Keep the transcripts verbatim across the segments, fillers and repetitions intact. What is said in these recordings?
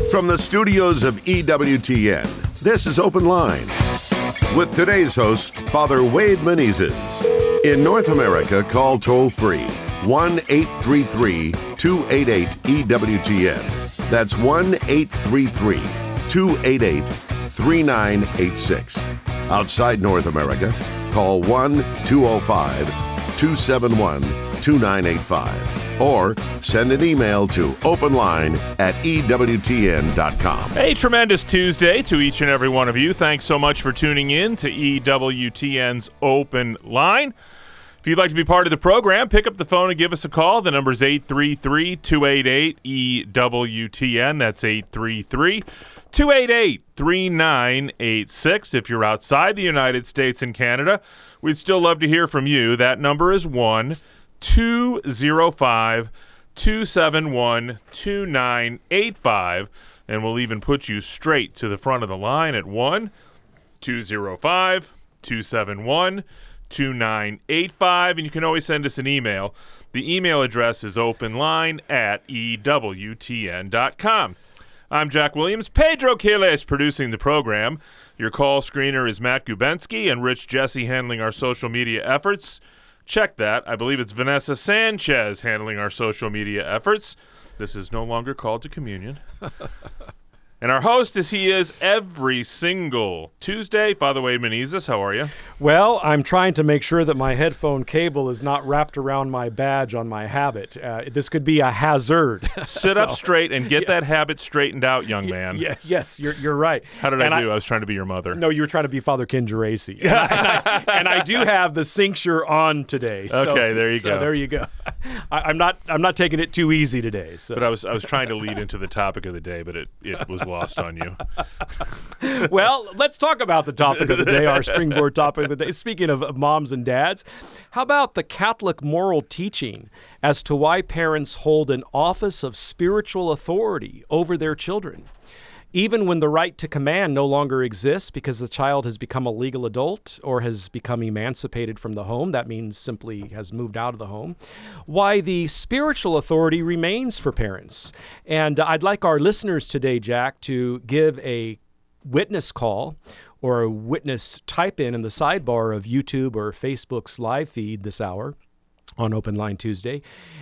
From the studios of E W T N, this is Open Line. With today's host, Father Wade Menezes. In North America, call toll-free one eight three three, two eight eight, E W T N. That's one eight three three, two eight eight, three nine eight six. Outside North America, call one two oh five, two seven one, two nine eight five. Or send an email to openline at E W T N dot com. A tremendous Tuesday to each and every one of you. Thanks so much for tuning in to E W T N's Open Line. If you'd like to be part of the program, pick up the phone and give us a call. The number is eight three three, two eight eight, E W T N. That's eight three three, two eight eight, three nine eight six. If you're outside the United States and Canada, we'd still love to hear from you. That number is one two oh five, two seven one, two nine eight five, and we'll even put you straight to the front of the line at one two oh five, two seven one, two nine eight five, and you can always send us an email. The email address is openline at E W T N dot com. I'm Jack Williams. Pedro Quiles producing the program. Your call screener is Matt Gubensky, and Rich Jesse handling our social media efforts. Check that. I believe it's Vanessa Sanchez handling our social media efforts. This is no longer called to communion. And our host, as he is every single Tuesday, Father Wade Menezes. How are you? Well, I'm trying to make sure that my headphone cable is not wrapped around my badge on my habit. Uh, this could be a hazard. Sit so, up straight and get yeah. that habit straightened out, young man. Yeah, yes, you're you're right. How did and I do? I, I, I was trying to be your mother. No, you were trying to be Father Ken Geraci. and, I, and, I, and I do have the cincture on today. So, okay, there you so go. There you go. I, I'm not I'm not taking it too easy today. So. But I was I was trying to lead into the topic of the day, but it, it was lost on you. Well, let's talk about the topic of the day, our springboard topic of the day. Speaking of, of moms and dads, how about the Catholic moral teaching as to why parents hold an office of spiritual authority over their children? Even when the right to command no longer exists because the child has become a legal adult or has become emancipated from the home, that means simply has moved out of the home, why the spiritual authority remains for parents. And I'd like our listeners today, Jack, to give a witness call or a witness type in in the sidebar of YouTube or Facebook's live feed this hour on Open Line Tuesday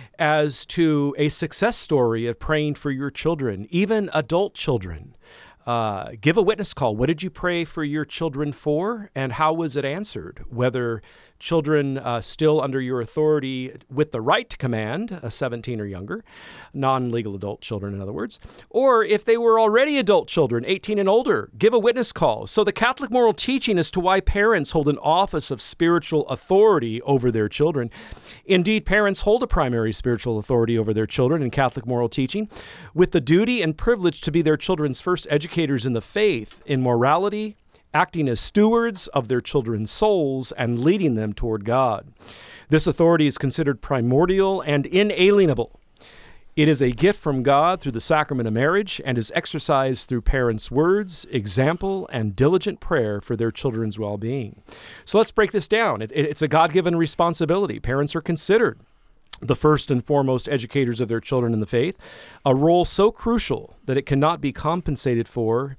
as to a success story of praying for your children, even adult children. Uh, give a witness call. What did you pray for your children for, and how was it answered? Whether children uh, still under your authority with the right to command, uh, seventeen or younger, non-legal adult children, in other words, or if they were already adult children, eighteen and older, give a witness call. So the Catholic moral teaching as to why parents hold an office of spiritual authority over their children. Indeed, parents hold a primary spiritual authority over their children in Catholic moral teaching, with the duty and privilege to be their children's first educators in the faith, in morality, acting as stewards of their children's souls and leading them toward God. This authority is considered primordial and inalienable. It is a gift from God through the sacrament of marriage and is exercised through parents' words, example, and diligent prayer for their children's well-being. So let's break this down. It, it's a God-given responsibility. Parents are considered the first and foremost educators of their children in the faith, a role so crucial that it cannot be compensated for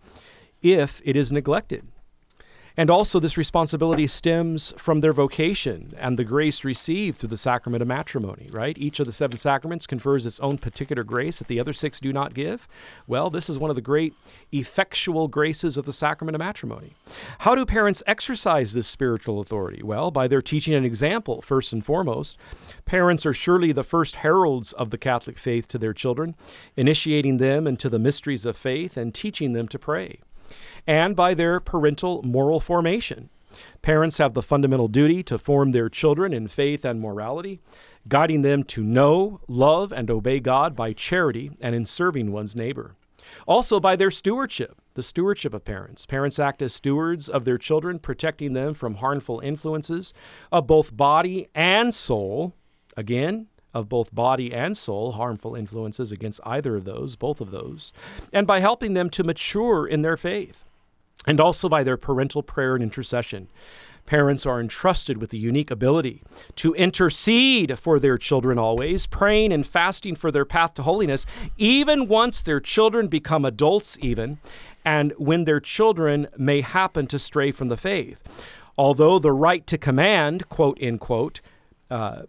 if it is neglected. And also this responsibility stems from their vocation and the grace received through the sacrament of matrimony, right? Each of the seven sacraments confers its own particular grace that the other six do not give. Well, this is one of the great effectual graces of the sacrament of matrimony. How do parents exercise this spiritual authority? Well, by their teaching and example, first and foremost. Parents are surely the first heralds of the Catholic faith to their children, initiating them into the mysteries of faith and teaching them to pray. And by their parental moral formation. Parents have the fundamental duty to form their children in faith and morality, guiding them to know, love, and obey God by charity and in serving one's neighbor. Also by their stewardship, the stewardship of parents. Parents act as stewards of their children, protecting them from harmful influences of both body and soul. Again, of both body and soul, harmful influences against either of those, both of those, and by helping them to mature in their faith. And also by their parental prayer and intercession. Parents are entrusted with the unique ability to intercede for their children always, praying and fasting for their path to holiness, even once their children become adults even, and when their children may happen to stray from the faith. Although the right to command, quote, end quote, uh,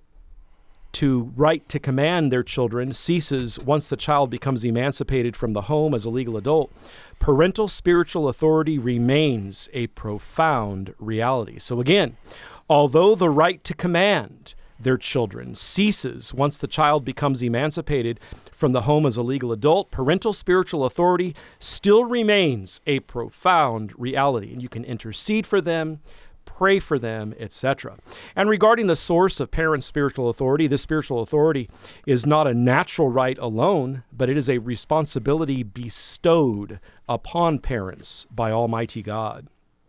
to right to command their children ceases once the child becomes emancipated from the home as a legal adult, parental spiritual authority remains a profound reality. So again, although the right to command their children ceases once the child becomes emancipated from the home as a legal adult, parental spiritual authority still remains a profound reality. And you can intercede for them, pray for them, et cetera. And regarding the source of parents' spiritual authority, this spiritual authority is not a natural right alone, but it is a responsibility bestowed upon parents by Almighty God.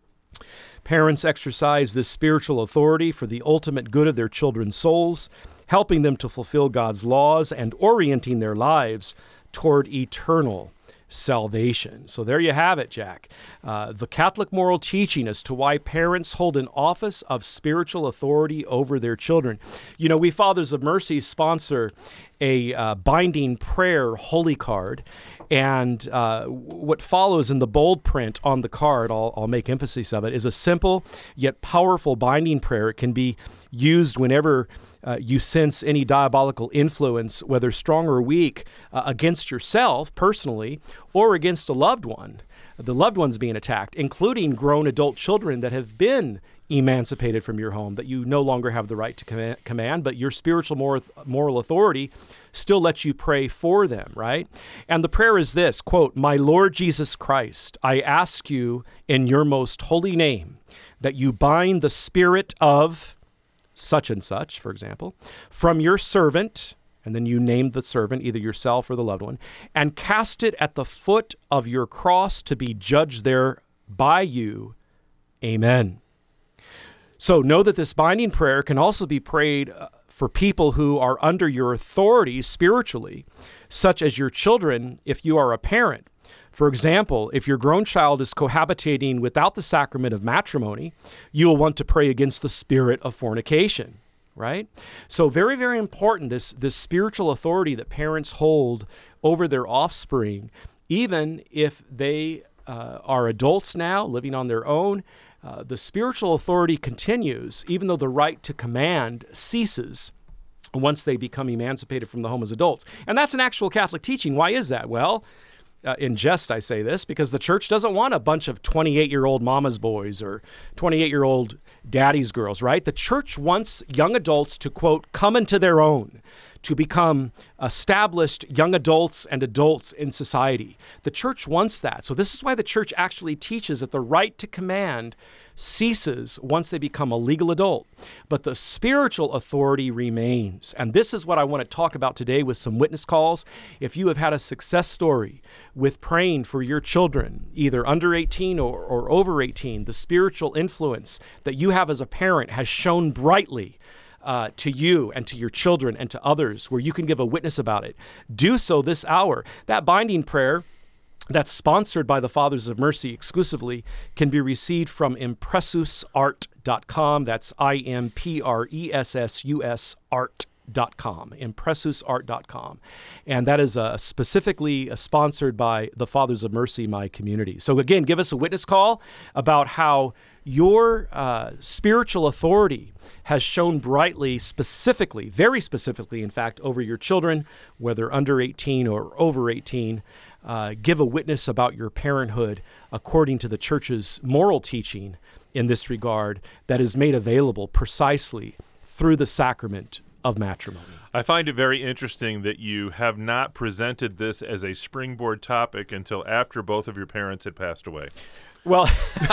Parents exercise this spiritual authority for the ultimate good of their children's souls, helping them to fulfill God's laws and orienting their lives toward eternal salvation. So there you have it, Jack. Uh, the Catholic moral teaching as to why parents hold an office of spiritual authority over their children. You know, we Fathers of Mercy sponsor a uh, binding prayer holy card. And uh, what follows in the bold print on the card, I'll, I'll make emphasis of it, is a simple yet powerful binding prayer. It can be used whenever uh, you sense any diabolical influence, whether strong or weak, uh, against yourself personally or against a loved one. The loved one's being attacked, including grown adult children that have been emancipated from your home, that you no longer have the right to com- command, but your spiritual moral, moral authority still lets you pray for them, right? And the prayer is this, quote, "My Lord Jesus Christ, I ask you in your most holy name that you bind the spirit of such and such," for example, "from your servant," and then you name the servant, either yourself or the loved one, "and cast it at the foot of your cross to be judged there by you. Amen." So know that this binding prayer can also be prayed uh, for people who are under your authority spiritually, such as your children if you are a parent. For example, if your grown child is cohabitating without the sacrament of matrimony, you will want to pray against the spirit of fornication, right? So very, very important, this, this spiritual authority that parents hold over their offspring, even if they uh, are adults now, living on their own. Uh, the spiritual authority continues, even though the right to command ceases once they become emancipated from the home as adults. And that's an actual Catholic teaching. Why is that? Well, uh, in jest I say this, because the church doesn't want a bunch of twenty-eight-year-old mama's boys or twenty-eight-year-old daddy's girls, right? The church wants young adults to, quote, come into their own, to become established young adults and adults in society. The church wants that. So this is why the church actually teaches that the right to command ceases once they become a legal adult, but the spiritual authority remains. And this is what I want to talk about today with some witness calls. If you have had a success story with praying for your children, either under eighteen or, or over eighteen, the spiritual influence that you have as a parent has shone brightly Uh, to you and to your children and to others, where you can give a witness about it, do so this hour. That binding prayer that's sponsored by the Fathers of Mercy exclusively can be received from impressus art dot com. That's I M P R E S S U S art dot com, impressus art dot com. And that is uh, specifically uh, sponsored by the Fathers of Mercy, my community. So again, give us a witness call about how your uh, spiritual authority has shone brightly, specifically, very specifically, in fact, over your children, whether under eighteen or over eighteen. Uh, give a witness about your parenthood according to the church's moral teaching in this regard that is made available precisely through the sacrament of matrimony. I find it very interesting that you have not presented this as a springboard topic until after both of your parents had passed away. Well,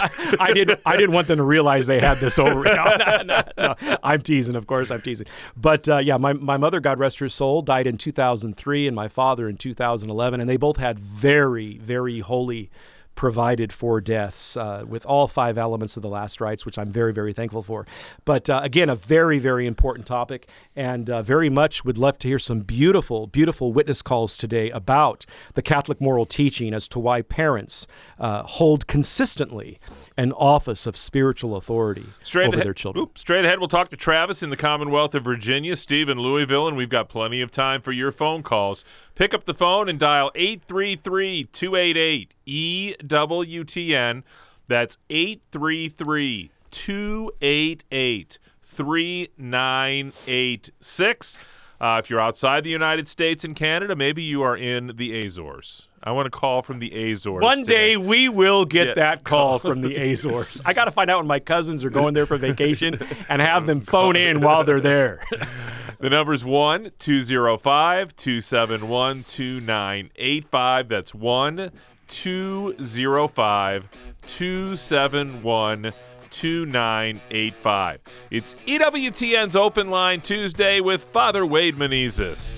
I didn't. I didn't want them to realize they had this over. No, no, no, no. I'm teasing, of course. I'm teasing. But uh, yeah, my my mother, God rest her soul, died in two thousand three, and my father in two thousand eleven, and they both had very, very holy provided for deaths uh, with all five elements of the last rites, which I'm very, very thankful for. But uh, again, a very, very important topic, and uh, very much would love to hear some beautiful, beautiful witness calls today about the Catholic moral teaching as to why parents uh, hold consistently an office of spiritual authority straight over ahead, their children. Oops, straight ahead, we'll talk to Travis in the Commonwealth of Virginia, Steve in Louisville, and we've got plenty of time for your phone calls. Pick up the phone and dial eight three three, two eight eight, E W T N. That's eight three three, two eight eight, three nine eight six. Uh, if you're outside the United States and Canada, maybe you are in the Azores. I want a call from the Azores. One today. day we will get Yeah. that call from the Azores. I got to find out when my cousins are going there for vacation and have them phone in while they're there. The number's one two zero five, two seven one, two nine eight five. That's one two zero five, two seven one, two nine eight five. It's E W T N's Open Line Tuesday with Father Wade Menezes.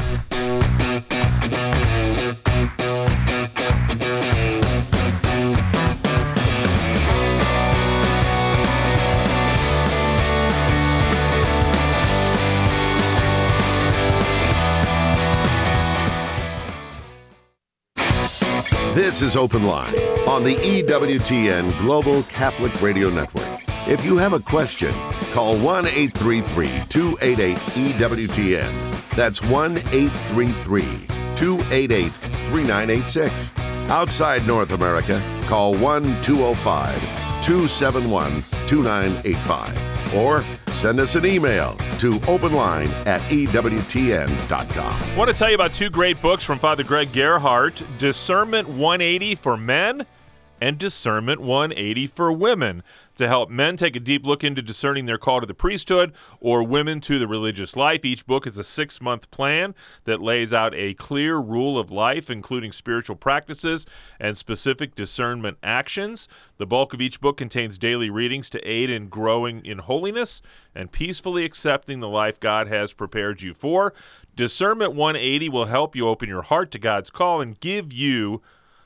This is Open Line on the E W T N Global Catholic Radio Network. If you have a question, call one eight three three, two eight eight, E W T N. That's one eight three three, two eight eight, three nine eight six. Outside North America, call one two zero five, two seven one, two nine eight five. Or send us an email to openline at E W T N dot com. I want to tell you about two great books from Father Greg Gerhardt, Discernment one eighty for Men and Discernment one eighty for Women, to help men take a deep look into discerning their call to the priesthood or women to the religious life. Each book is a six-month plan that lays out a clear rule of life, including spiritual practices and specific discernment actions. The bulk of each book contains daily readings to aid in growing in holiness and peacefully accepting the life God has prepared you for. Discernment one eighty will help you open your heart to God's call and give you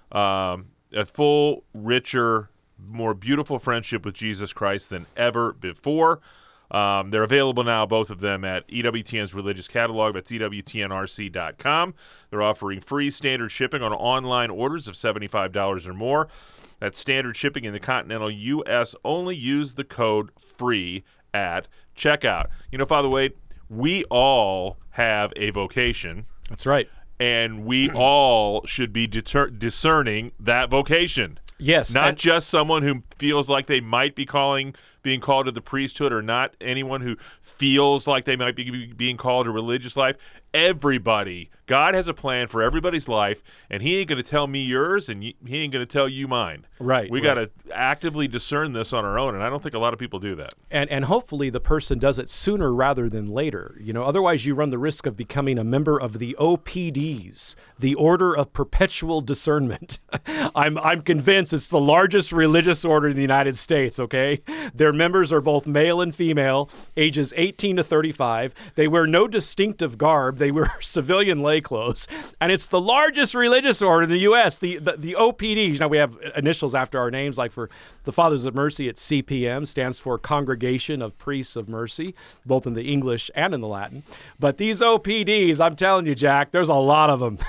um, a full, richer, more beautiful friendship with Jesus Christ than ever before. Um, they're available now, both of them, at E W T N's religious catalog. That's E W T N R C dot com. They're offering free standard shipping on online orders of seventy-five dollars or more. That's standard shipping in the continental U S. Only use the code FREE at checkout. You know, Father Wade, we all have a vocation. That's right. And we all should be deter- discerning that vocation. Yes. Not and- just someone who feels like they might be calling, being called to the priesthood, or not anyone who feels like they might be being called to religious life. Everybody. God has a plan for everybody's life, and he ain't going to tell me yours, and he ain't going to tell you mine. Right. We right. got to actively discern this on our own, and I don't think a lot of people do that. And and hopefully the person does it sooner rather than later. You know, otherwise you run the risk of becoming a member of the O P Ds, the Order of Perpetual Discernment. I'm I'm convinced it's the largest religious order in the United States, okay? Their members are both male and female, ages eighteen to thirty-five. They wear no distinctive garb. They wear civilian lay clothes. And it's the largest religious order in the U S, the, the, the O P Ds. Now, we have initials after our names, like for the Fathers of Mercy, it's C P M, stands for Congregation of Priests of Mercy, both in the English and in the Latin. But these O P Ds, I'm telling you, Jack, there's a lot of them.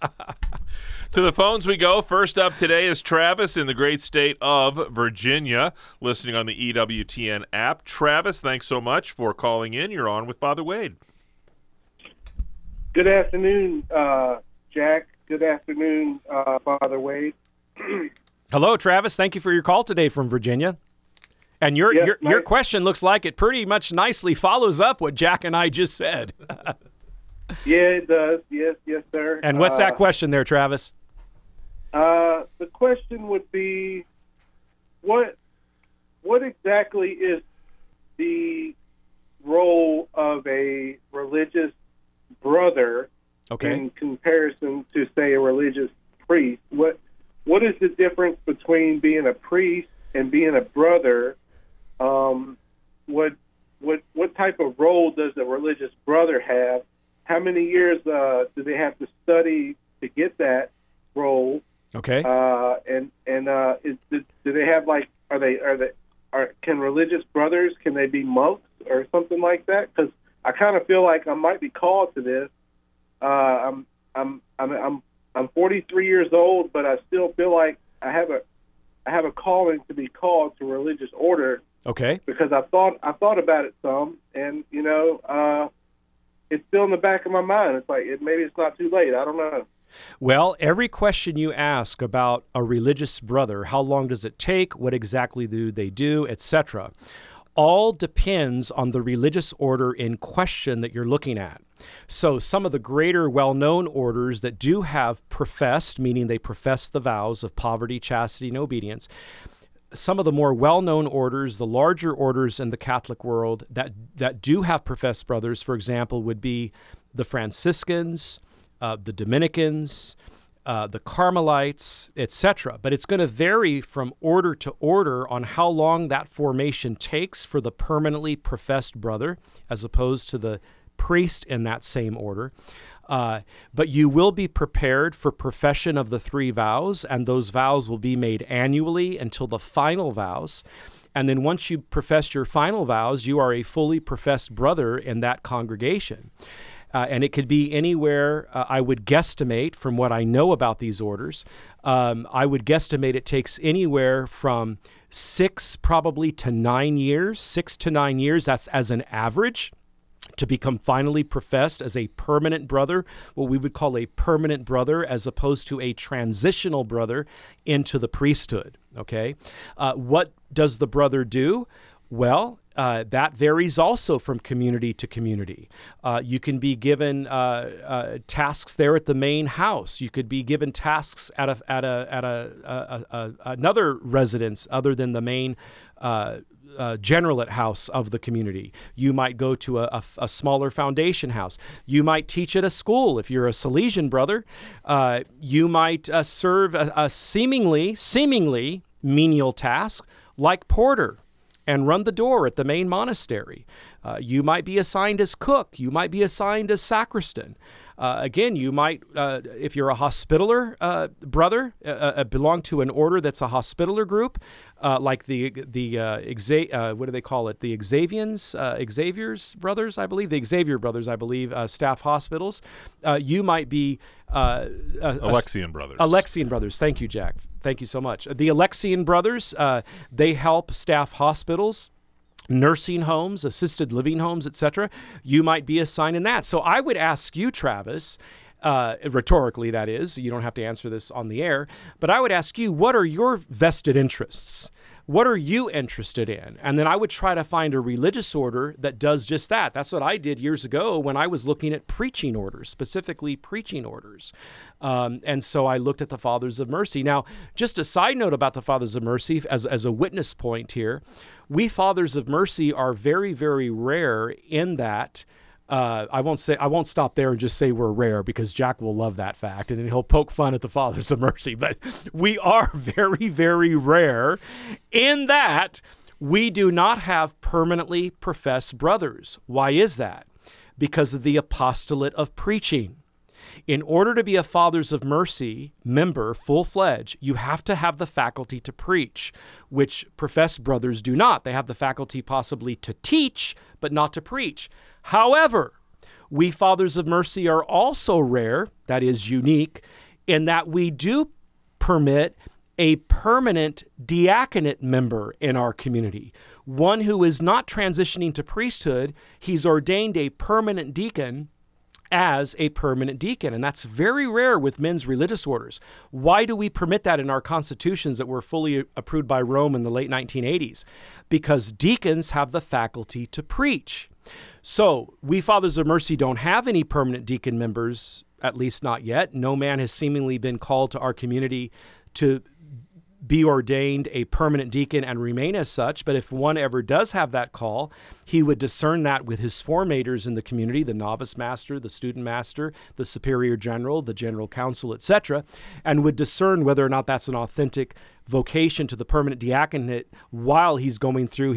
To the phones we go. First up today is Travis in the great state of Virginia, listening on the E W T N app. Travis, thanks so much for calling in. You're on with Father Wade. Good afternoon, uh, Jack. Good afternoon, uh, Father Wade. Hello, Travis. Thank you for your call today from Virginia. And your Yes, your, my- your question looks like it pretty much nicely follows up what Jack and I just said. Yeah, it does. Yes, yes, sir. And what's that Uh, question there, Travis? Uh, the question would be, what what exactly is the role of a religious brother Okay. in comparison to, say, a religious priest? What what is the difference between being a priest and being a brother? Um, what what what type of role does a religious brother have? How many years uh, do they have to study to get that role? Okay. Uh, and and uh, is, do, do they have like are they are they are can religious brothers can they be monks or something like that? Because I kind of feel like I might be called to this. Uh, I'm I'm I'm I'm I'm forty-three years old, but I still feel like I have a I have a calling to be called to religious order. Okay. Because I thought I thought about it some, and you know, uh, it's still in the back of my mind. It's like it, maybe it's not too late. I don't know. Well, every question you ask about a religious brother, how long does it take, what exactly do they do, et cetera, all depends on the religious order in question that you're looking at. So some of the greater well-known orders that do have professed, meaning they profess the vows of poverty, chastity, and obedience, some of the more well-known orders, the larger orders in the Catholic world that, that do have professed brothers, for example, would be the Franciscans, Uh, the Dominicans, uh, the Carmelites, et cetera. But it's going to vary from order to order on how long that formation takes for the permanently professed brother, as opposed to the priest in that same order. Uh, but you will be prepared for profession of the three vows, and those vows will be made annually until the final vows. And then once you profess your final vows, you are a fully professed brother in that congregation. Uh, and it could be anywhere, uh, I would guesstimate, from what I know about these orders, um, I would guesstimate it takes anywhere from six probably to nine years, six to nine years, that's as an average, to become finally professed as a permanent brother, what we would call a permanent brother, as opposed to a transitional brother into the priesthood, okay? Uh, what does the brother do? Well, uh, that varies also from community to community. Uh, you can be given uh, uh, tasks there at the main house. You could be given tasks at a at a at a, a, a another residence other than the main uh, uh, generalate house of the community. You might go to a, a, a smaller foundation house. You might teach at a school if you're a Salesian brother. Uh, you might uh, serve a, a seemingly seemingly menial task like porter, and run the door at the main monastery. Uh, you might be assigned as cook. You might be assigned as sacristan. Uh, again, you might, uh, if you're a hospitaller uh, brother, uh, uh, belong to an order that's a hospitaller group, uh, like the the uh, Xa- uh, what do they call it? The Xavians, uh, Xavier's brothers, I believe, the Xavier brothers, I believe, uh, staff hospitals. Uh, you might be uh, a, Alexian brothers. Alexian brothers. Thank you, Jack. Thank you so much. The Alexian brothers, uh, they help staff hospitals, nursing homes, assisted living homes, et cetera. You might be assigned in that. So I would ask you, Travis, uh, rhetorically that is, you don't have to answer this on the air, but I would ask you, what are your vested interests? What are you interested in? And then I would try to find a religious order that does just that. That's what I did years ago when I was looking at preaching orders, specifically preaching orders. Um, and so I looked at the Fathers of Mercy. Now, just a side note about the Fathers of Mercy, as, as a witness point here, we Fathers of Mercy are very, very rare in that Uh, I won't say I won't stop there and just say we're rare, because Jack will love that fact and then he'll poke fun at the Fathers of Mercy. But we are very, very rare in that we do not have permanently professed brothers. Why is that? Because of the apostolate of preaching. In order to be a Fathers of Mercy member, full-fledged, you have to have the faculty to preach, which professed brothers do not. They have the faculty possibly to teach, but not to preach. However, we Fathers of Mercy are also rare, that is unique, in that we do permit a permanent diaconate member in our community, one who is not transitioning to priesthood. He's ordained a permanent deacon as a permanent deacon, and that's very rare with men's religious orders. Why do we permit that in our constitutions that were fully approved by Rome in the late nineteen eighties? Because deacons have the faculty to preach. So we Fathers of Mercy don't have any permanent deacon members, at least not yet. No man has seemingly been called to our community to be ordained a permanent deacon and remain as such. But if one ever does have that call, he would discern that with his formators in the community, the novice master, the student master, the superior general, the general council, et cetera, and would discern whether or not that's an authentic vocation to the permanent diaconate while he's going through his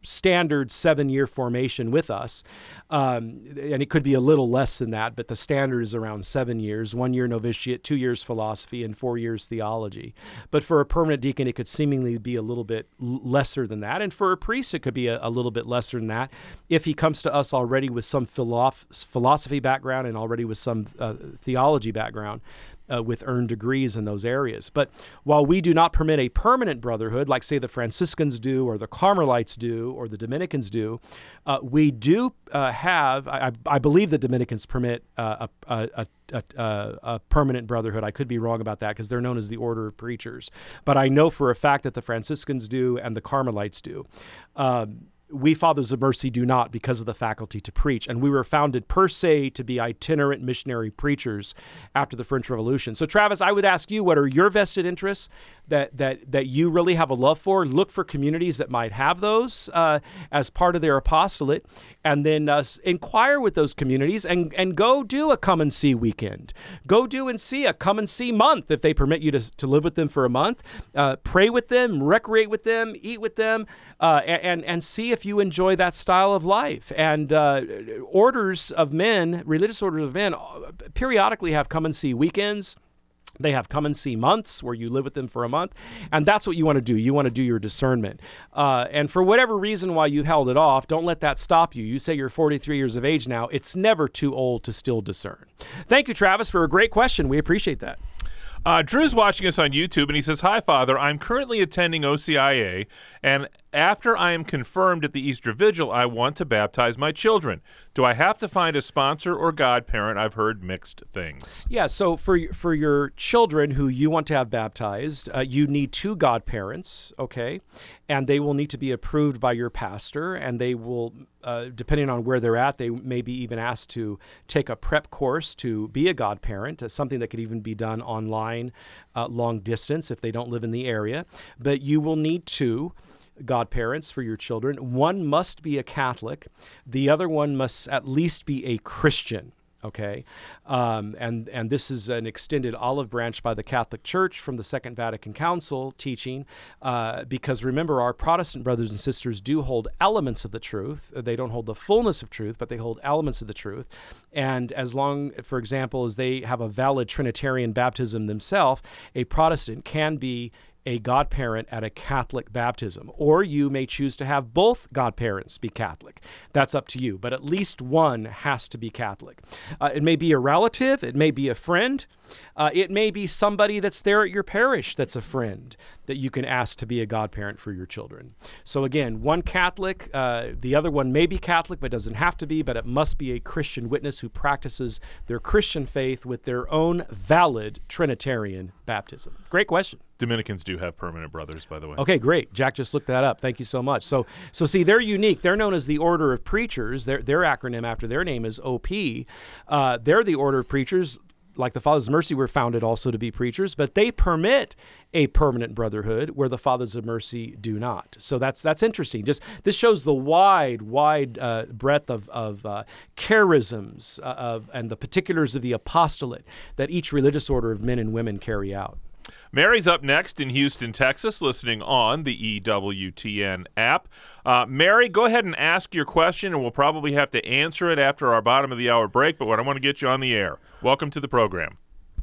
standard seven-year formation with us. Um, and it could be a little less than that, but the standard is around seven years, one year novitiate, two years philosophy, and four years theology. But for a permanent deacon, it could seemingly be a little bit l- lesser than that. And for a priest, it could be a, a little bit lesser than that if he comes to us already with some philo- philosophy background and already with some uh, theology background. Uh, with earned degrees in those areas. But while we do not permit a permanent brotherhood, like say the Franciscans do, or the Carmelites do, or the Dominicans do, uh, we do uh, have, I, I believe the Dominicans permit uh, a, a, a, a, a permanent brotherhood. I could be wrong about that because they're known as the Order of Preachers. But I know for a fact that the Franciscans do and the Carmelites do. Um, We Fathers of Mercy do not because of the faculty to preach. And we were founded per se to be itinerant missionary preachers after the French Revolution. So Travis, I would ask you, what are your vested interests that that that you really have a love for? Look for communities that might have those uh, as part of their apostolate, and then uh, inquire with those communities and, and go do a come and see weekend. Go do and see a come and see month if they permit you to, to live with them for a month. Uh, pray with them, recreate with them, eat with them, uh, and, and see if you enjoy that style of life. And uh, orders of men, religious orders of men, periodically have come and see weekends. They have come and see months where you live with them for a month. And that's what you want to do. You want to do your discernment. Uh, and for whatever reason why you held it off, don't let that stop you. You say you're forty-three years of age now. It's never too old to still discern. Thank you, Travis, for a great question. We appreciate that. Uh, Drew's watching us on YouTube, and he says, "Hi, Father. I'm currently attending O C I A, and after I am confirmed at the Easter Vigil, I want to baptize my children. Do I have to find a sponsor or godparent? I've heard mixed things." Yeah, so for for your children who you want to have baptized, uh, you need two godparents, okay? And they will need to be approved by your pastor, and they will, uh, depending on where they're at, they may be even asked to take a prep course to be a godparent, uh, something that could even be done online, uh, long distance if they don't live in the area. But you will need two godparents for your children. One must be a Catholic. The other one must at least be a Christian. Okay, um, and and this is an extended olive branch by the Catholic Church from the Second Vatican Council teaching, uh, because remember, our Protestant brothers and sisters do hold elements of the truth. They don't hold the fullness of truth, but they hold elements of the truth. And as long, for example, as they have a valid Trinitarian baptism themselves, a Protestant can be a godparent at a Catholic baptism, or you may choose to have both godparents be Catholic. That's up to you, but at least one has to be Catholic. Uh, it may be a relative, it may be a friend, uh, it may be somebody that's there at your parish that's a friend that you can ask to be a godparent for your children. So again, one Catholic, uh, the other one may be Catholic, but doesn't have to be, but it must be a Christian witness who practices their Christian faith with their own valid Trinitarian baptism. Great question. Dominicans do have permanent brothers, by the way. Okay, great. Jack just looked that up. Thank you so much. So, so see, they're unique. They're known as the Order of Preachers. Their their acronym after their name is O P. Uh, they're the Order of Preachers. Like the Fathers of Mercy were founded also to be preachers, but they permit a permanent brotherhood where the Fathers of Mercy do not. So that's that's interesting. Just this shows the wide, wide uh, breadth of of uh, charisms uh, of and the particulars of the apostolate that each religious order of men and women carry out. Mary's up next in Houston, Texas, listening on the E W T N app. Uh, Mary, go ahead and ask your question, and we'll probably have to answer it after our bottom of the hour break, but I want to get you on the air. Welcome to the program.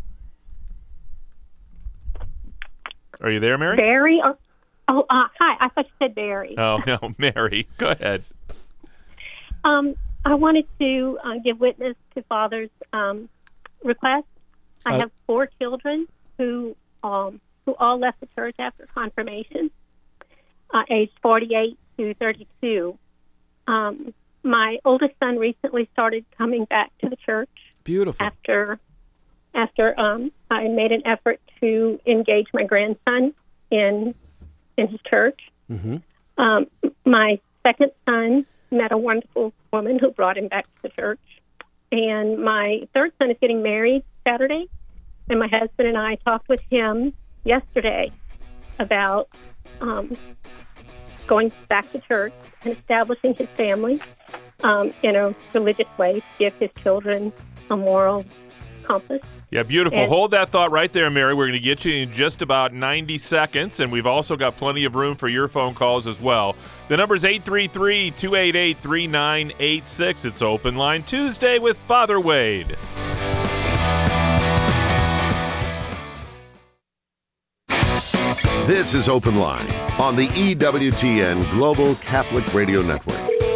Are you there, Mary? Barry? Oh, oh uh, hi. I thought you said Barry. Oh, no, Mary. Go ahead. Um, I wanted to uh, give witness to Father's um, request. I Uh, have four children who um, who all left the church after confirmation, uh, aged forty-eight to thirty-two. Um, my oldest son recently started coming back to the church Beautiful. after after um, I made an effort to engage my grandson in in his church. Mm-hmm. Um, my second son met a wonderful woman who brought him back to the church, and my third son is getting married Saturday. And my husband and I talked with him yesterday about um, going back to church and establishing his family um, in a religious way to give his children a moral Compass. Yeah, beautiful. And- Hold that thought right there, Mary. We're going to get you in just about ninety seconds, and we've also got plenty of room for your phone calls as well. The number is eight three three, two eight eight, three nine eight six. It's Open Line Tuesday with Father Wade. This is Open Line on the E W T N Global Catholic Radio Network.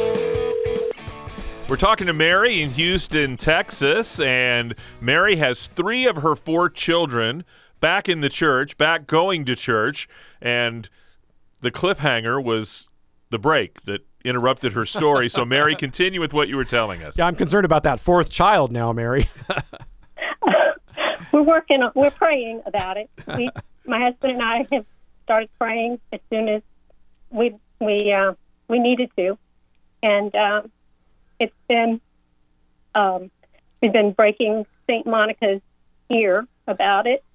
We're talking to Mary in Houston, Texas, and Mary has three of her four children back in the church, back going to church, and the cliffhanger was the break that interrupted her story. So, Mary, continue with what you were telling us. Yeah, I'm concerned about that fourth child now, Mary. We're working on, we're praying about it. We, my husband and I have started praying as soon as we we uh, we needed to, and um, it's been um, we've been breaking Saint Monica's ear about it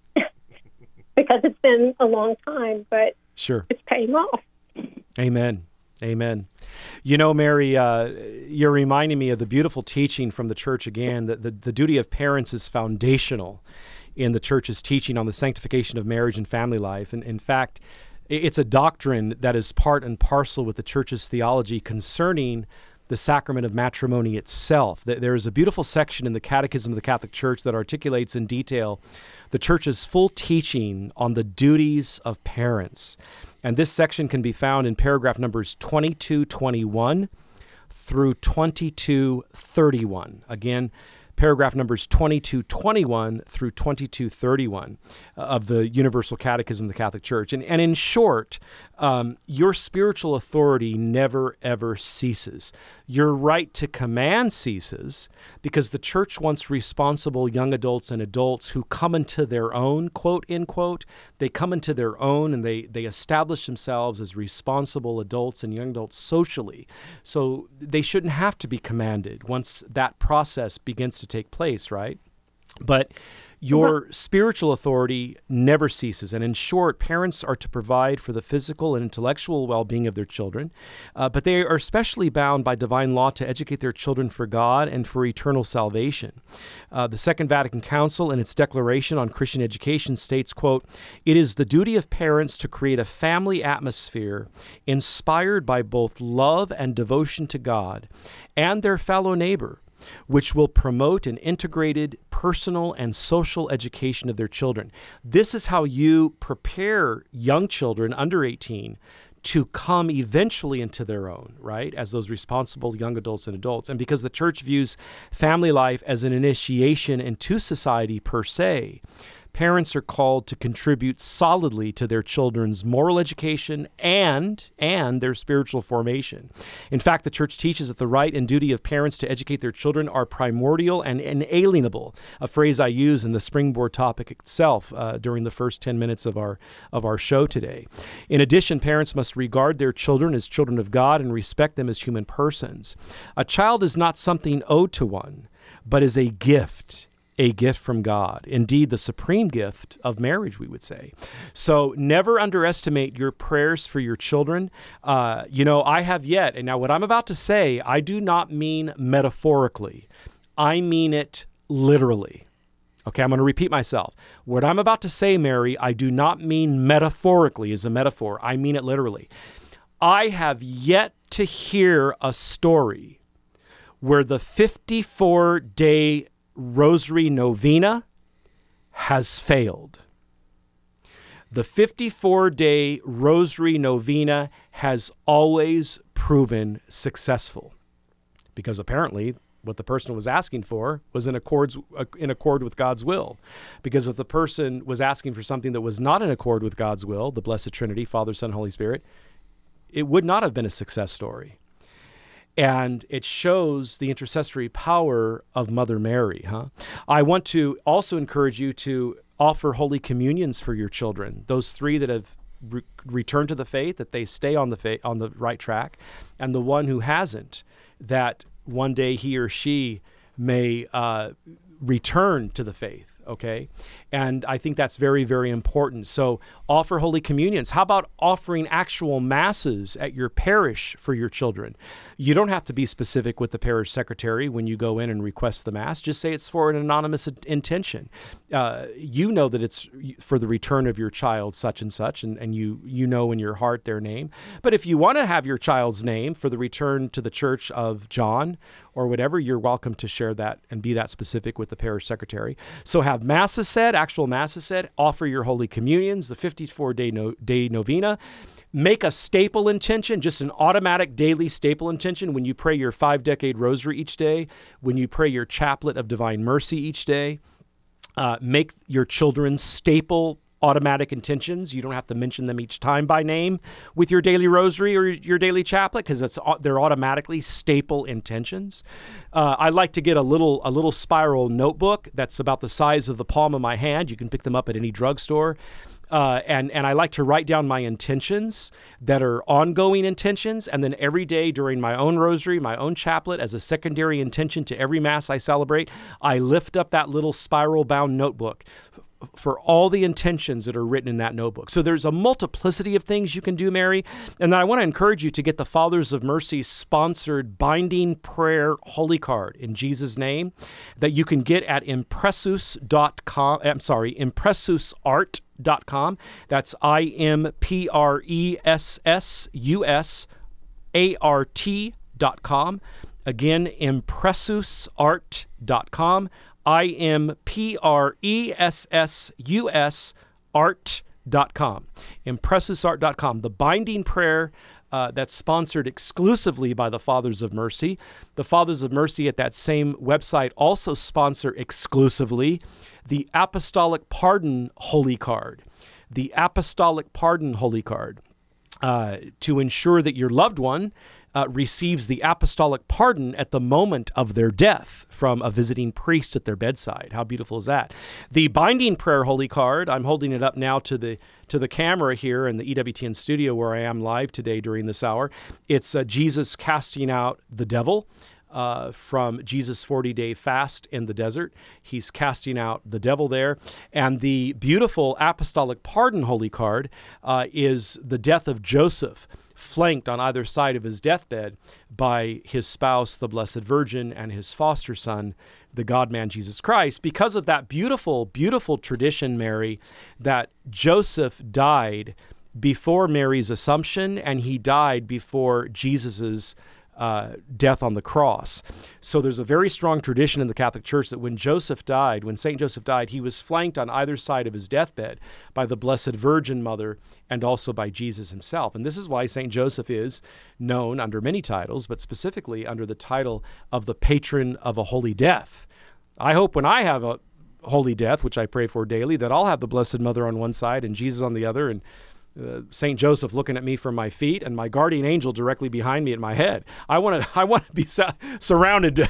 because it's been a long time, but Sure. it's paying off. Amen. Amen. You know, Mary, uh, you're reminding me of the beautiful teaching from the church again, that the, the duty of parents is foundational in the church's teaching on the sanctification of marriage and family life. And in fact, it's a doctrine that is part and parcel with the church's theology concerning the sacrament of matrimony itself. There is a beautiful section in the Catechism of the Catholic Church that articulates in detail the church's full teaching on the duties of parents. And this section can be found in paragraph numbers twenty-two twenty-one through twenty-two thirty-one. Again, paragraph numbers twenty-two twenty-one through twenty-two thirty-one uh, of the Universal Catechism of the Catholic Church. And, and in short, um, your spiritual authority never, ever ceases. Your right to command ceases because the church wants responsible young adults and adults who come into their own, quote, end quote. They come into their own and they, they establish themselves as responsible adults and young adults socially. So they shouldn't have to be commanded once that process begins to take place, right? But your spiritual authority never ceases. And in short, parents are to provide for the physical and intellectual well-being of their children, uh, but they are especially bound by divine law to educate their children for God and for eternal salvation. Uh, the Second Vatican Council, in its declaration on Christian education, states, quote, "It is the duty of parents to create a family atmosphere inspired by both love and devotion to God and their fellow neighbor, which will promote an integrated personal and social education of their children." This is how you prepare young children under eighteen to come eventually into their own, right, as those responsible young adults and adults. And because the church views family life as an initiation into society per se, parents are called to contribute solidly to their children's moral education and and their spiritual formation. In fact, the church teaches that the right and duty of parents to educate their children are primordial and inalienable, a phrase I use in the springboard topic itself uh, during the first ten minutes of our of our show today. In addition, parents must regard their children as children of God and respect them as human persons. A child is not something owed to one, but is a gift. A gift from God. Indeed, the supreme gift of marriage, we would say. So never underestimate your prayers for your children. Uh, you know, I have yet, and now what I'm about to say, I do not mean metaphorically. I mean it literally. Okay, I'm going to repeat myself. What I'm about to say, Mary, I do not mean metaphorically as a metaphor. I mean it literally. I have yet to hear a story where the fifty-four day Rosary Novena has failed. The fifty-four day Rosary Novena has always proven successful because apparently what the person was asking for was in accords in accord with God's will. Because if the person was asking for something that was not in accord with God's will, the Blessed Trinity, Father, Son, Holy Spirit, it would not have been a success story. And it shows the intercessory power of Mother Mary. Huh? I want to also encourage you to offer Holy Communions for your children. Those three that have re- returned to the faith, that they stay on the fa- on the right track, and the one who hasn't, that one day he or she may uh, return to the faith. okay? And I think that's very, very important. So offer Holy Communions. How about offering actual masses at your parish for your children? You don't have to be specific with the parish secretary when you go in and request the mass. Just say it's for an anonymous intention. Uh, you know that it's for the return of your child such and such, and, and you, you know in your heart their name. But if you want to have your child's name for the return to the Church of John or whatever, you're welcome to share that and be that specific with the parish secretary. So have masses said, actual masses said, offer your Holy Communions, the fifty-four day no, day novena. Make a staple intention, just an automatic daily staple intention when you pray your five-decade rosary each day, when you pray your chaplet of divine mercy each day. Uh, make your children staple automatic intentions. You don't have to mention them each time by name with your daily rosary or your daily chaplet because it's they're automatically staple intentions. Uh, I like to get a little a little spiral notebook that's about the size of the palm of my hand. You can pick them up at any drugstore. Uh, and, and I like to write down my intentions that are ongoing intentions. And then every day during my own rosary, my own chaplet, as a secondary intention to every Mass I celebrate, I lift up that little spiral-bound notebook for all the intentions that are written in that notebook. So there's a multiplicity of things you can do, Mary. And then I want to encourage you to get the Fathers of Mercy sponsored Binding Prayer Holy Card in Jesus' name that you can get at impressus dot com. I'm sorry, impressus art dot com. That's I M P R E S S U S A R T dot com. Again, impressus art dot com. I M P R E S S U S art dot com. impressus art dot com. The binding prayer uh, that's sponsored exclusively by the Fathers of Mercy. The Fathers of Mercy at that same website also sponsor exclusively the Apostolic Pardon Holy Card. The Apostolic Pardon Holy Card. Uh, to ensure that your loved one uh, receives the apostolic pardon at the moment of their death from a visiting priest at their bedside. How beautiful is that? The Binding Prayer Holy Card, I'm holding it up now to the to the camera here in the E W T N studio where I am live today during this hour. It's uh, Jesus casting out the devil. Uh, from Jesus' forty-day fast in the desert. He's casting out the devil there. And the beautiful Apostolic Pardon Holy Card uh, is the death of Joseph, flanked on either side of his deathbed by his spouse, the Blessed Virgin, and his foster son, the God-man Jesus Christ. Because of that beautiful, beautiful tradition, Mary, that Joseph died before Mary's Assumption, and he died before Jesus's Uh, death on the cross. So there's a very strong tradition in the Catholic Church that when Joseph died, when Saint Joseph died, he was flanked on either side of his deathbed by the Blessed Virgin Mother and also by Jesus himself. And this is why Saint Joseph is known under many titles, but specifically under the title of the patron of a holy death. I hope when I have a holy death, which I pray for daily, that I'll have the Blessed Mother on one side and Jesus on the other, and Uh, Saint Joseph looking at me from my feet, and my guardian angel directly behind me at my head. I want to. I want to be su- surrounded.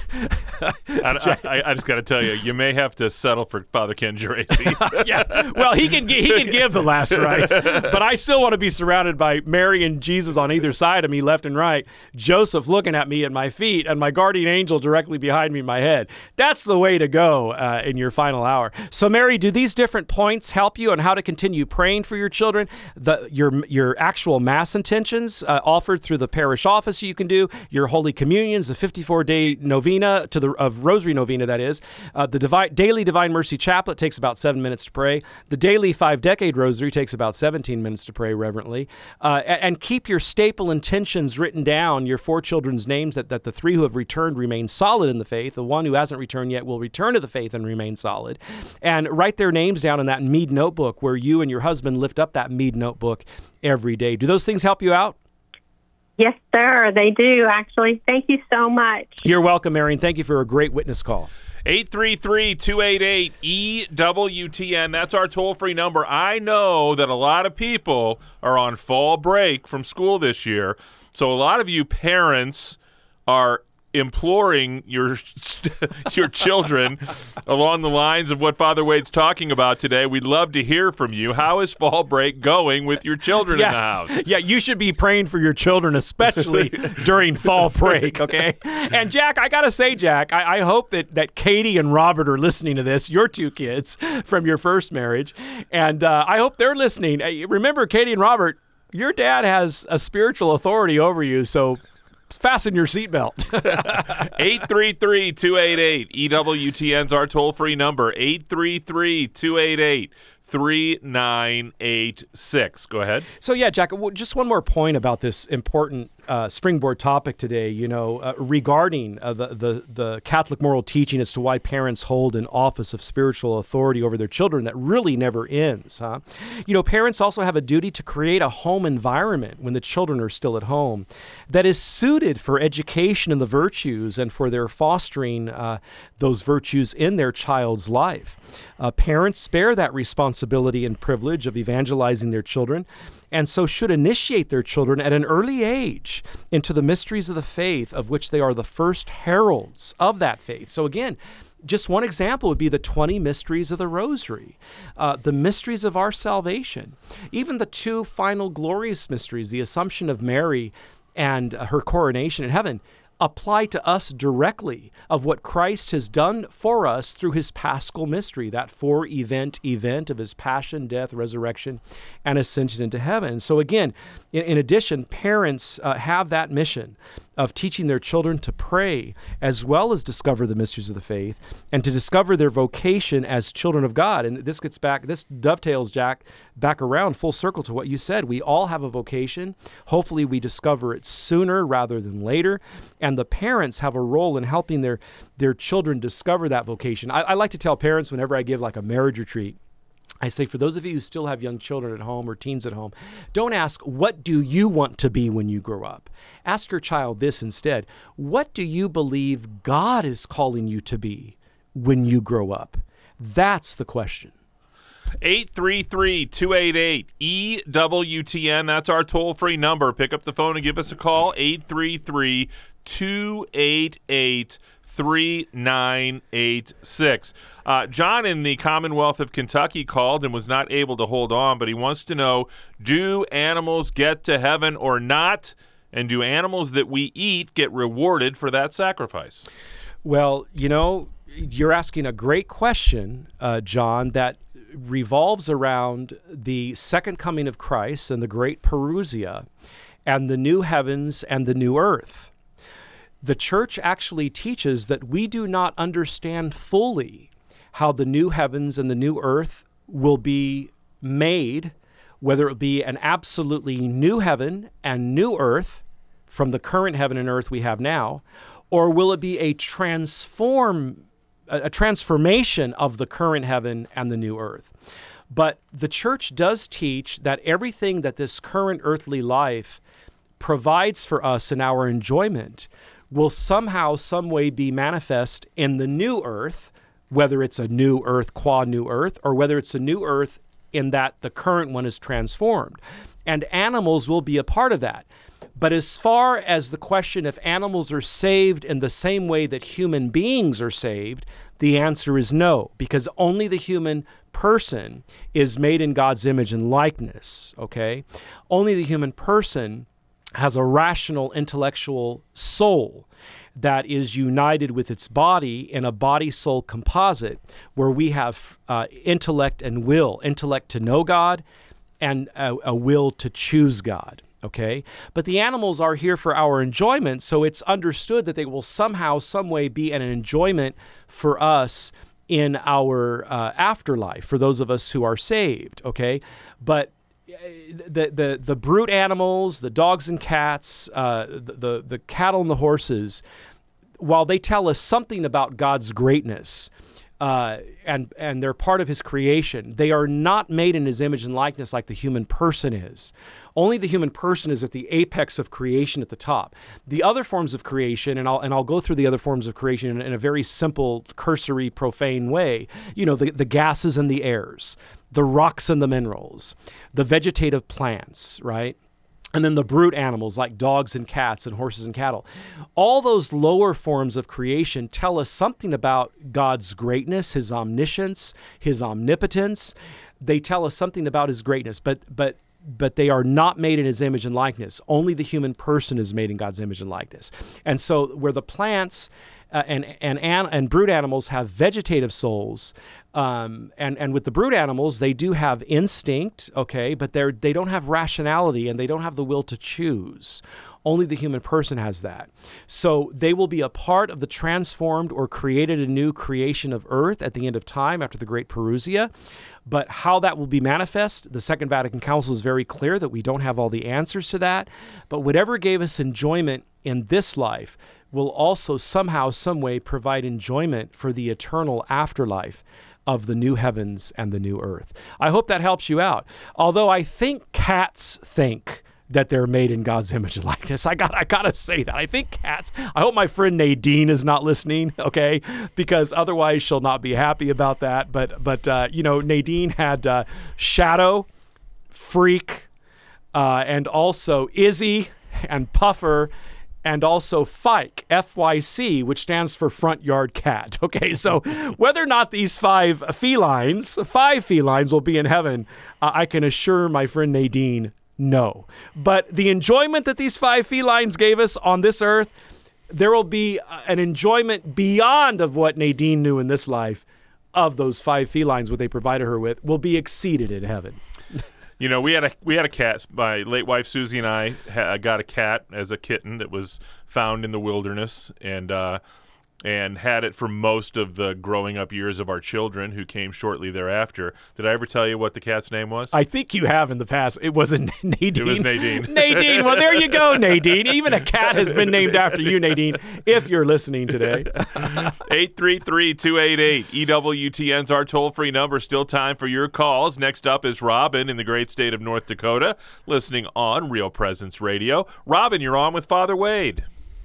I, I, I just got to tell you, you may have to settle for Father Ken Geraci. Yeah, well, he can he can give the last rites, but I still want to be surrounded by Mary and Jesus on either side of me, left and right. Joseph looking at me at my feet, and my guardian angel directly behind me in my head. That's the way to go uh, in your final hour. So, Mary, do these different points help you on how to continue praying for your children? The, your your actual Mass intentions uh, offered through the parish office you can do, your Holy Communions, the fifty-four day novena to the of Rosary Novena, that is. Uh, the Divi- Daily Divine Mercy Chaplet takes about seven minutes to pray. The Daily Five-Decade Rosary takes about seventeen minutes to pray reverently. Uh, and, and keep your staple intentions written down, your four children's names, that, that the three who have returned remain solid in the faith. The one who hasn't returned yet will return to the faith and remain solid. And write their names down in that Mead notebook where you and your husband lift up that Mead notebook every day. Do those things help you out? Yes, sir. They do, actually. Thank you so much. You're welcome, Marion. Thank you for a great witness call. eight three three, two eight eight, E W T N. That's our toll-free number. I know that a lot of people are on fall break from school this year, so a lot of you parents are imploring your your children along the lines of what Father Wade's talking about today. We'd love to hear from you. How is fall break going with your children yeah. in the house? Yeah, you should be praying for your children, especially during fall break, okay? And Jack, I got to say, Jack, I, I hope that, that Katie and Robert are listening to this, your two kids from your first marriage, and uh, I hope they're listening. Hey, remember, Katie and Robert, your dad has a spiritual authority over you, so fasten your seatbelt. eight three three, two eight eight, E W T N's our toll-free number, eight three three, two eight eight, three nine eight six. Go ahead. So, yeah, Jack, just one more point about this important uh, springboard topic today, you know, uh, regarding uh, the, the, the Catholic moral teaching as to why parents hold an office of spiritual authority over their children that really never ends, huh? You know, parents also have a duty to create a home environment when the children are still at home that is suited for education in the virtues and for their fostering uh, those virtues in their child's life. Uh, parents bear that responsibility and privilege of evangelizing their children, and so should initiate their children at an early age into the mysteries of the faith, of which they are the first heralds of that faith. So again, just one example would be the twenty mysteries of the Rosary, uh, the mysteries of our salvation, even the two final glorious mysteries, the Assumption of Mary and uh, her coronation in heaven, apply to us directly of what Christ has done for us through his paschal mystery, that four-event event of his passion, death, resurrection, and ascension into heaven. So again, in, in addition, parents uh, have that mission of teaching their children to pray as well as discover the mysteries of the faith and to discover their vocation as children of God. And this gets back, this dovetails, Jack, back around full circle to what you said. We all have a vocation. Hopefully we discover it sooner rather than later. And the parents have a role in helping their, their children discover that vocation. I, I like to tell parents whenever I give like a marriage retreat, I say, for those of you who still have young children at home or teens at home, don't ask, what do you want to be when you grow up? Ask your child this instead. What do you believe God is calling you to be when you grow up? That's the question. eight three three, two eight eight, E W T N. That's our toll-free number. Pick up the phone and give us a call, eight three three, two eight eight, three nine eight six. Uh, John in the Commonwealth of Kentucky called and was not able to hold on, but he wants to know, do animals get to heaven or not? And do animals that we eat get rewarded for that sacrifice? Well, you know, you're asking a great question, uh, John, that revolves around the second coming of Christ and the great parousia and the new heavens and the new earth. The church actually teaches that we do not understand fully how the new heavens and the new earth will be made, whether it be an absolutely new heaven and new earth from the current heaven and earth we have now, or will it be a transform, a transformation of the current heaven and the new earth. But the church does teach that everything that this current earthly life provides for us in our enjoyment will somehow, some way be manifest in the new earth, whether it's a new earth qua new earth, or whether it's a new earth in that the current one is transformed. And animals will be a part of that. But as far as the question if animals are saved in the same way that human beings are saved, the answer is no, because only the human person is made in God's image and likeness, okay? Only the human person has a rational, intellectual soul that is united with its body in a body-soul composite where we have uh, intellect and will, intellect to know God and a, a will to choose God, okay? But the animals are here for our enjoyment, so it's understood that they will somehow, some way be an enjoyment for us in our uh, afterlife, for those of us who are saved, okay? But The, the the brute animals, the dogs and cats, uh, the, the the cattle and the horses, while they tell us something about God's greatness, uh, and and they're part of His creation, they are not made in His image and likeness like the human person is. Only the human person is at the apex of creation at the top. The other forms of creation, and I'll and I'll go through the other forms of creation in, in a very simple, cursory, profane way. You know, the the gases and the airs, the rocks and the minerals, the vegetative plants, right? And then the brute animals like dogs and cats and horses and cattle. All those lower forms of creation tell us something about God's greatness, his omniscience, his omnipotence. They tell us something about his greatness, but but but they are not made in his image and likeness. Only the human person is made in God's image and likeness. And so where the plants uh, and, and, and, and brute animals have vegetative souls, Um, and, and with the brute animals, they do have instinct, okay, but they're, they don't have rationality and they don't have the will to choose. Only the human person has that. So they will be a part of the transformed or created anew creation of earth at the end of time after the Great Parousia. But how that will be manifest, the Second Vatican Council is very clear that we don't have all the answers to that. But whatever gave us enjoyment in this life will also somehow, some way provide enjoyment for the eternal afterlife of the new heavens and the new earth. I hope that helps you out. Although I think cats think that they're made in God's image and likeness. I got I gotta say that. I think cats, I hope my friend Nadine is not listening, okay? Because otherwise she'll not be happy about that. But, but uh, you know, Nadine had uh, Shadow, Freak, uh, and also Izzy and Puffer, and also Fyke, F Y C, which stands for front yard cat. Okay, so whether or not these five felines, five felines will be in heaven, uh, I can assure my friend Nadine, no. But the enjoyment that these five felines gave us on this earth, there will be an enjoyment beyond of what Nadine knew in this life of those five felines, what they provided her with, will be exceeded in heaven. You know, we had a we had a cat. My late wife Susie and I ha- got a cat as a kitten that was found in the wilderness, and uh, and had it for most of the growing up years of our children, who came shortly thereafter. Did I ever tell you what the cat's name was? I think you have in the past. It wasn't Nadine. It was Nadine. Nadine. Well, there you go, Nadine. Even a cat has been named after you, Nadine, if you're listening today. eight three three, two eight eight, E W T N's our toll-free number. Still time for your calls. Next up is Robin in the great state of North Dakota, listening on Real Presence Radio. Robin, you're on with Father Wade.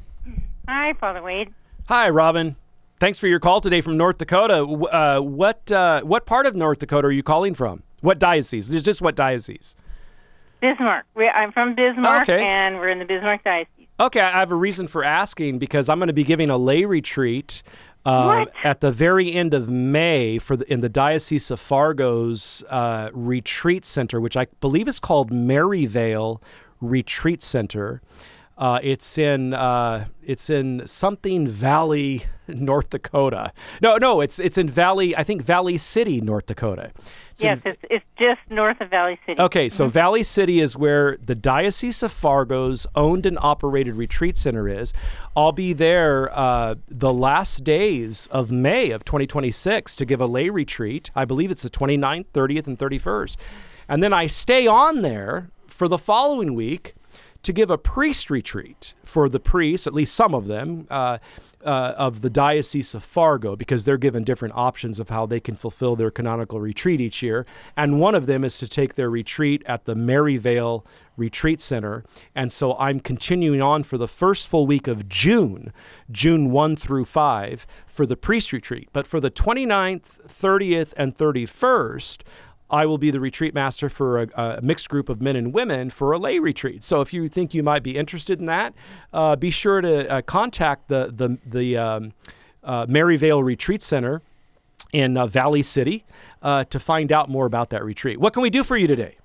Hi, Father Wade. Hi, Robin. Thanks for your call today from North Dakota. Uh, what uh, what part of North Dakota are you calling from? What diocese? Just what diocese? Bismarck. We, I'm from Bismarck, okay. And we're in the Bismarck Diocese. Okay, I have a reason for asking because I'm going to be giving a lay retreat uh, at the very end of May for the, in the Diocese of Fargo's uh, retreat center, which I believe is called Maryvale Retreat Center. Uh, it's in uh, it's in something Valley, North Dakota. No, no, it's it's in Valley. I think Valley City, North Dakota. It's yes, in, it's it's just north of Valley City. Okay, so mm-hmm. Valley City is where the Diocese of Fargo's owned and operated retreat center is. I'll be there uh, the last days of May of twenty twenty-six to give a lay retreat. I believe it's the twenty-ninth, thirtieth, and thirty-first, and then I stay on there for the following week to give a priest retreat for the priests, at least some of them, uh, uh, of the Diocese of Fargo, because they're given different options of how they can fulfill their canonical retreat each year. And one of them is to take their retreat at the Maryvale Retreat Center. And so I'm continuing on for the first full week of June, June first through five, for the priest retreat. But for the twenty-ninth, thirtieth, and thirty-first, I will be the retreat master for a, a mixed group of men and women for a lay retreat. So if you think you might be interested in that, uh, be sure to uh, contact the the the um, uh, Maryvale Retreat Center in uh, Valley City uh, to find out more about that retreat. What can we do for you today?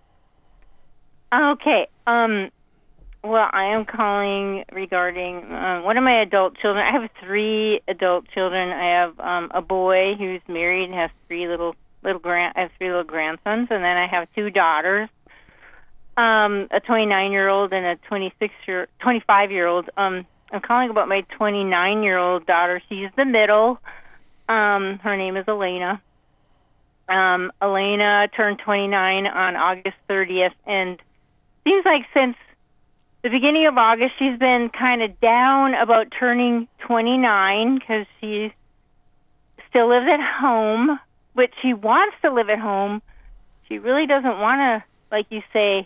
Okay. Um, well, I am calling regarding uh, one of my adult children. I have three adult children. I have um, a boy who's married and has three little little grand. I have three little grandsons, and then I have two daughters, um, a twenty-nine-year-old and a twenty-six year, twenty-five-year-old. Um, I'm calling about my twenty-nine-year-old daughter. She's the middle. Um, her name is Elena. Um, Elena turned twenty-nine on August thirtieth, and seems like since the beginning of August, she's been kind of down about turning twenty-nine because she still lives at home. But she wants to live at home. She really doesn't want to, like you say,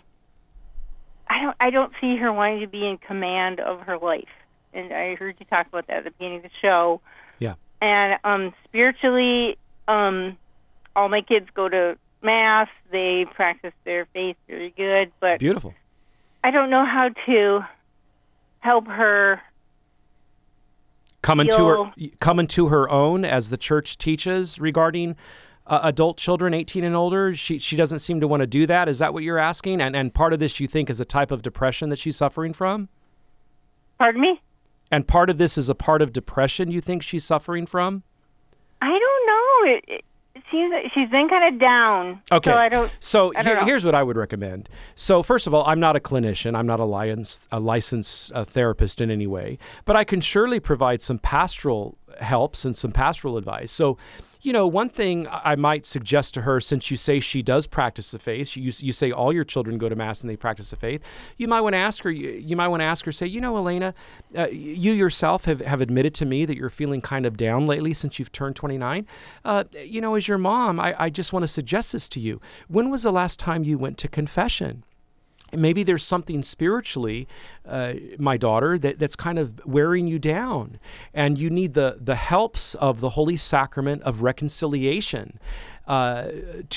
I don't I don't see her wanting to be in command of her life. And I heard you talk about that at the beginning of the show. Yeah. And um, spiritually, um, all my kids go to Mass. They practice their faith very good. But Beautiful. I don't know how to help her come into feel- her come into her own, as the church teaches regarding uh, adult children eighteen and older. She she doesn't seem to want to do that. Is that what you're asking? And and part of this you think is a type of depression that she's suffering from? Pardon me? And part of this is a part of depression you think she's suffering from? I don't know. It, it, she's she's been kind of down. Okay. So I don't. So I don't here- know. here's what I would recommend. So first of all, I'm not a clinician. I'm not a licensed, a licensed uh, therapist in any way, but I can surely provide some pastoral helps and some pastoral advice. So, you know, one thing I might suggest to her, since you say she does practice the faith, you, you say all your children go to Mass and they practice the faith, you might want to ask her, you, you might want to ask her, say, you know, Elena, uh, you yourself have, have admitted to me that you're feeling kind of down lately since you've turned twenty-nine. Uh, you know, as your mom, I, I just want to suggest this to you. When was the last time you went to confession? Maybe there's something spiritually, uh, my daughter, that, that's kind of wearing you down, and you need the the helps of the Holy Sacrament of reconciliation uh,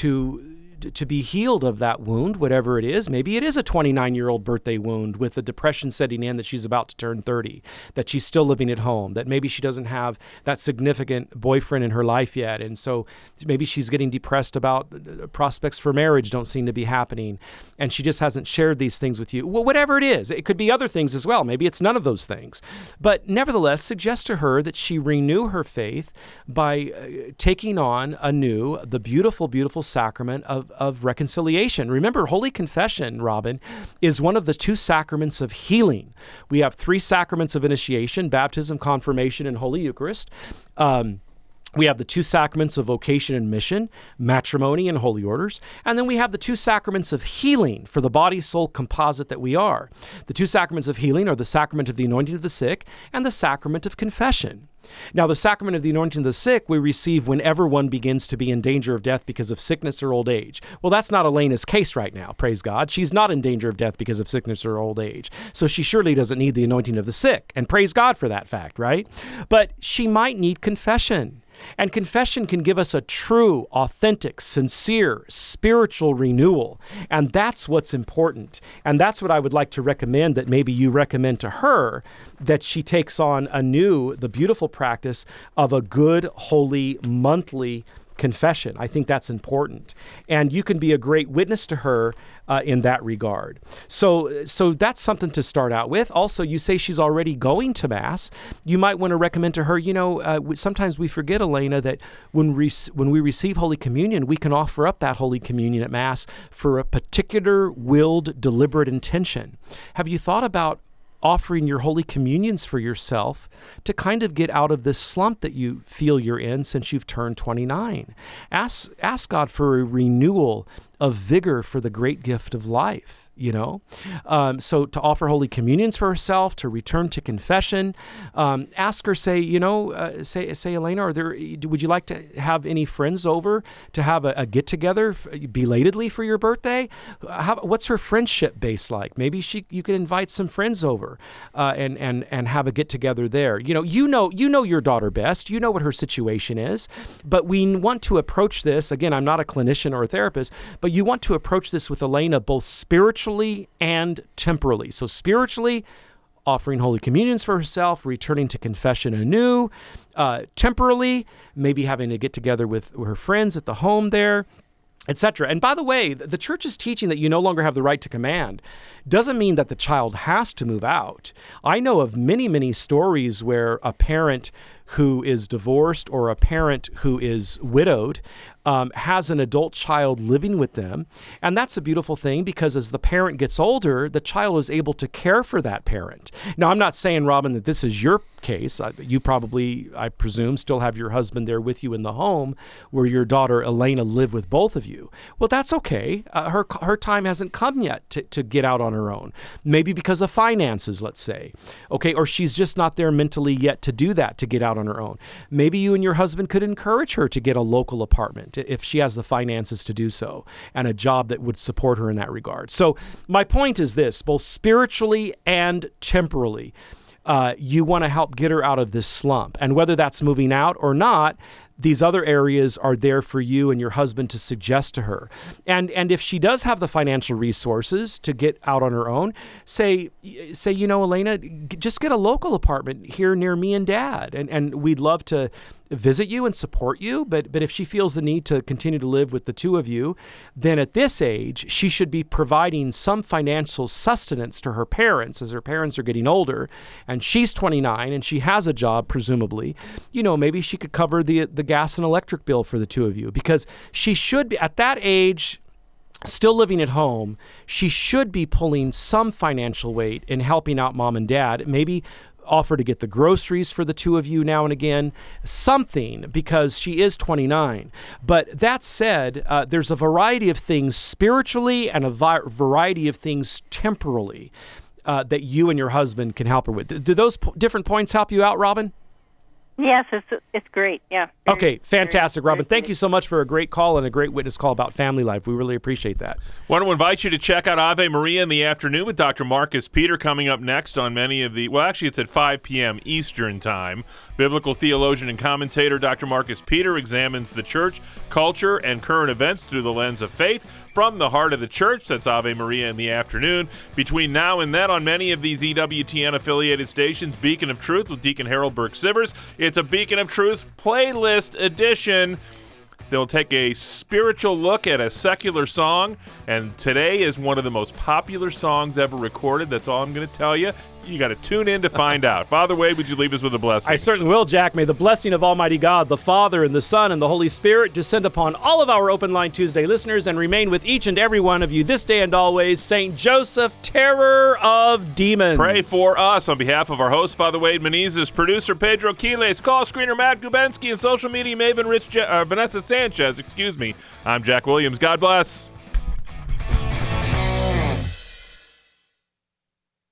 to to be healed of that wound, whatever it is. Maybe it is a twenty-nine-year-old birthday wound with the depression setting in that she's about to turn thirty, that she's still living at home, that maybe she doesn't have that significant boyfriend in her life yet, and so maybe she's getting depressed about uh, prospects for marriage don't seem to be happening, and she just hasn't shared these things with you. Well, whatever it is, it could be other things as well. Maybe it's none of those things. But nevertheless, suggest to her that she renew her faith by uh, taking on anew the beautiful, beautiful sacrament of of reconciliation. Remember, Holy Confession, Robin, is one of the two sacraments of healing. We have three sacraments of initiation: baptism, confirmation, and Holy Eucharist. Um, We have the two sacraments of vocation and mission, matrimony and holy orders. And then we have the two sacraments of healing for the body, soul composite that we are. The two sacraments of healing are the sacrament of the anointing of the sick and the sacrament of confession. Now, the sacrament of the anointing of the sick we receive whenever one begins to be in danger of death because of sickness or old age. Well, that's not Elena's case right now, praise God. She's not in danger of death because of sickness or old age. So she surely doesn't need the anointing of the sick, and praise God for that fact, right? But she might need confession. And confession can give us a true, authentic, sincere, spiritual renewal. And that's what's important. And that's what I would like to recommend, that maybe you recommend to her, that she takes on anew the beautiful practice of a good, holy, monthly confession. I think that's important. And you can be a great witness to her uh, in that regard. So so that's something to start out with. Also, you say she's already going to Mass. You might want to recommend to her, you know, uh, sometimes we forget, Elena, that when we, when we receive Holy Communion, we can offer up that Holy Communion at Mass for a particular willed, deliberate intention. Have you thought about offering your Holy Communions for yourself to kind of get out of this slump that you feel you're in since you've turned twenty-nine? Ask, ask God for a renewal of vigor for the great gift of life, you know? Um, so to offer Holy Communions for herself, to return to confession, um, ask her, say, you know, uh, say, say, Elena, are there, would you like to have any friends over to have a, a get-together belatedly for your birthday? How, what's her friendship base like? Maybe she, you could invite some friends over uh, and, and, and have a get-together there. You know, you know, you know your daughter best. You know what her situation is. But we want to approach this, again, I'm not a clinician or a therapist, but you want to approach this with Elena both spiritually and temporally. So spiritually, offering Holy Communions for herself, returning to confession anew. Uh, temporally, maybe having to get together with her friends at the home there, et cetera. And by the way, the church's teaching that you no longer have the right to command doesn't mean that the child has to move out. I know of many, many stories where a parent who is divorced or a parent who is widowed um, has an adult child living with them. And that's a beautiful thing, because as the parent gets older, the child is able to care for that parent. Now, I'm not saying, Robin, that this is your case. You probably, I presume, still have your husband there with you in the home where your daughter Elena lived with both of you. Well, that's okay. Uh, her her time hasn't come yet to, to get out on her own. Maybe because of finances, let's say. Okay, or she's just not there mentally yet to do that, to get out on her own. Maybe you and your husband could encourage her to get a local apartment if she has the finances to do so, and a job that would support her in that regard. So my point is this: both spiritually and temporally, Uh, you want to help get her out of this slump. And whether that's moving out or not, these other areas are there for you and your husband to suggest to her. And and if she does have the financial resources to get out on her own, say, say you know, Elena, g- just get a local apartment here near me and Dad. And, and we'd love to visit you and support you. But but if she feels the need to continue to live with the two of you, then at this age, she should be providing some financial sustenance to her parents as her parents are getting older. And she's twenty-nine and she has a job, presumably. You know, maybe she could cover the the gas and electric bill for the two of you, because she should be at that age, still living at home. She should be pulling some financial weight in helping out mom and dad. Maybe offer to get the groceries for the two of you now and again, something, because she is twenty-nine. But that said, uh, there's a variety of things spiritually and a vi- variety of things temporally uh, that you and your husband can help her with. Do, do those p- different points help you out, Robin? Yes, it's it's great. Yeah. Very, Okay, fantastic, very, Robin. very Thank you so much for a great call and a great witness call about family life. We really appreciate that. Want to invite you to check out Ave Maria in the afternoon with Doctor Marcus Peter coming up next on many of the, well, actually it's at five p.m. Eastern Time. Biblical theologian and commentator Doctor Marcus Peter examines the church, culture, and current events through the lens of faith from the heart of the church. That's Ave Maria in the afternoon. Between now and then on many of these E W T N-affiliated stations, Beacon of Truth with Deacon Harold Burke-Sivers. It's a Beacon of Truth playlist edition. They'll take a spiritual look at a secular song, and today is one of the most popular songs ever recorded. That's all I'm going to tell you. You got to tune in to find out. Father Wade, would you leave us with a blessing? I certainly will, Jack. May the blessing of Almighty God, the Father, and the Son, and the Holy Spirit descend upon all of our Open Line Tuesday listeners and remain with each and every one of you this day and always. Saint Joseph, terror of demons. Pray for us on behalf of our host, Father Wade Menezes, producer Pedro Quiles, call screener Matt Gubensky, and social media maven Rich Je- uh, Vanessa Sanchez. Excuse me. I'm Jack Williams. God bless.